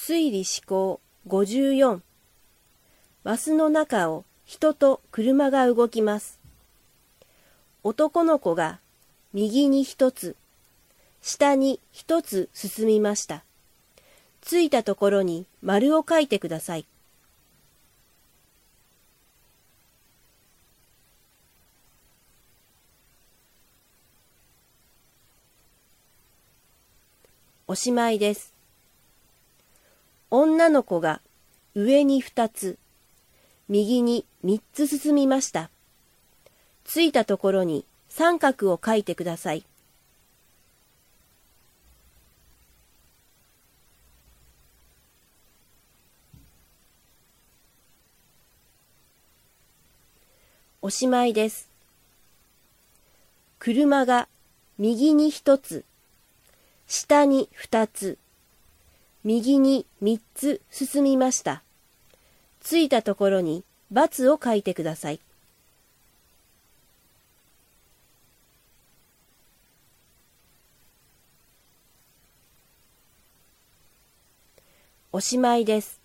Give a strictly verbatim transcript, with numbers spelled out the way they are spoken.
推理思考ごじゅうよん。マスの中を人と車が動きます。男の子が右に一つ、下に一つ進みました。着いたところに丸を書いてください。おしまいです。女の子が上に二つ、右に三つ進みました。着いたところに三角を書いてください。おしまいです。車が右に一つ、下に二つ、右に三つ進みました。着いたところに×を書いてください。おしまいです。